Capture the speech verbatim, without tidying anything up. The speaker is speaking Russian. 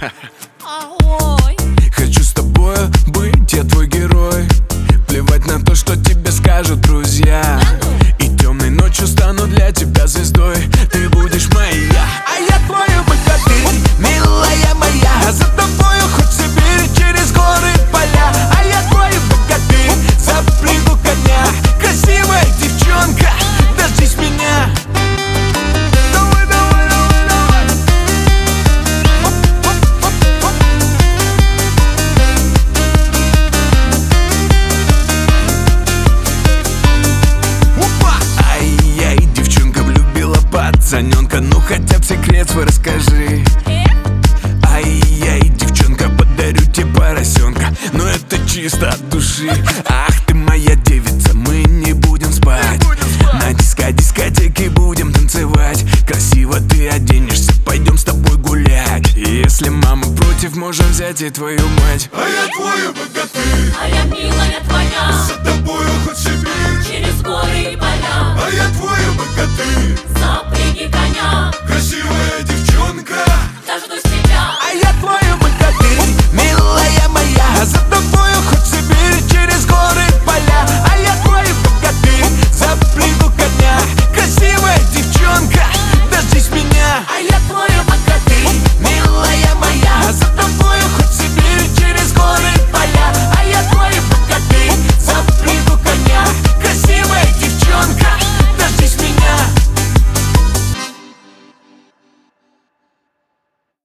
Хочу с тобою быть, я твой герой. Плевать на то, что тебе скажут друзья. И темной ночью стану для тебя звездой. Ты будешь моя, а я твой богатырь, милая моя. За тобою хоть в Сибирь, через горы и поля. А я твой богатырь, запрягу коня. Красивая девчонка, дождись меня. Давай, давай, давай, давай. Опа! Ай-яй, девчонка влюбила пацаненка. Ну хотя б секрет свой расскажи. Ай-яй, девчонка, подарю тебе поросенка. Но это чисто от души. Ах ты моя девица, мы не будем спать. На диско-дискотеке будем танцевать. Красиво ты оденешься, пойдем с тобой гулять. И если мама против, можем взять и твою мать. А я твой богатырь, а я милая твоя. за тобою хоть в Сибирь, Через горы и поля. а я твой богатырь, Запряги коня. красивая девчонка, Дождусь